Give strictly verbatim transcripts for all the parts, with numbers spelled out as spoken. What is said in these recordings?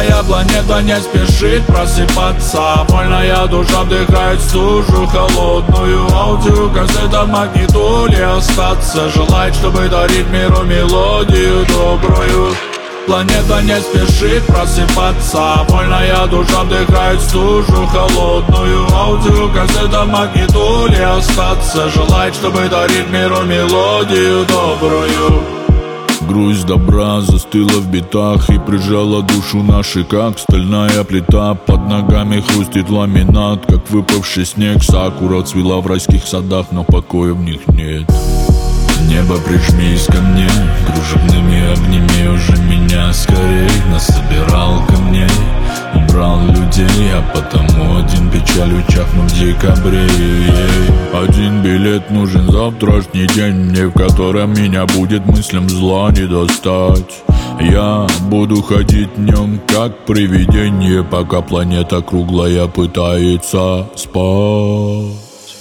Гордая планета не спешит просыпаться. Вольная душа вдыхает стужу холодную. Аудиокассета в магнитоле остаться. Желает, чтобы дарить миру мелодию добрую. Планета не спешит просыпаться. Вольная душа вдыхает стужу холодную. Аудиокассета в магнитоле остаться. Желает, чтобы дарить миру мелодию добрую. Грусть добра застыла в битах и прижала душу нашей, как стальная плита. Под ногами хрустит ламинат, как выпавший снег. Сакура цвела в райских садах, но покоя в них нет. Небо, прижмись ко мне, кружевными огнями уже меня скорей насобирал камней. Убрал людей, а потому один печалью чахну в декабре. Один билет нужен завтрашний день, мне в котором меня будет мыслям зла не достать. Я буду ходить днем как привидение, пока планета круглая пытается спать.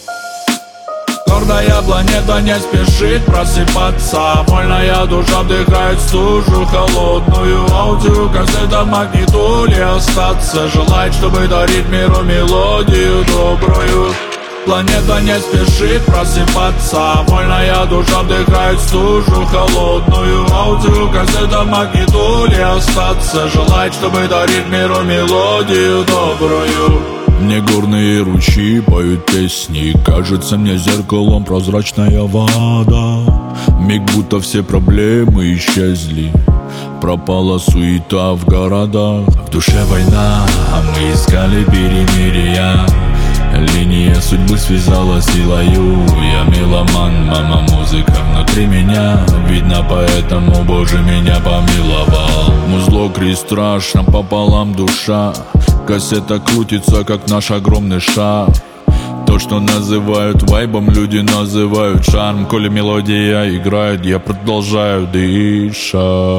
Гордая планета не спешит просыпаться. Вольная душа вдыхает стужу холодную. Аудиокассета в магнитоле остаться. Желает, чтобы дарить миру мелодию добрую. Планета не спешит просыпаться. Вольная душа вдыхает стужу холодную. Аудиокассета в магнитоле остаться. Желает, чтобы дарить миру мелодию добрую. Мне горные ручьи поют песни. Кажется мне зеркалом прозрачная вода. Миг будто все проблемы исчезли. Пропала суета в городах. В душе война, а мы искали перемирия. Линия судьбы связала силою. Я меломан, мама, музыка внутри меня. Видно, поэтому Боже меня помиловал. Музло, крест, страшно пополам душа. Кассета крутится, как наш огромный шар. То, что называют вайбом, люди называют шарм. Коли мелодия играет, я продолжаю дышать.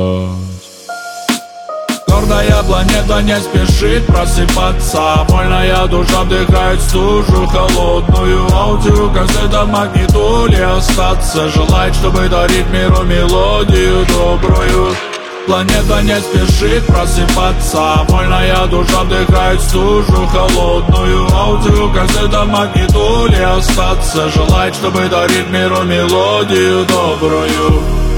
Гордая планета не спешит просыпаться. Вольная душа вдыхает стужу холодную. Аудиокассета в магнитоле остаться. Желает, чтобы дарить миру мелодию добрую. Планета не спешит просыпаться. Вольная душа вдыхает стужу холодную. Аудиокассета в магнитоле остаться. Желает, чтобы дарить миру мелодию добрую.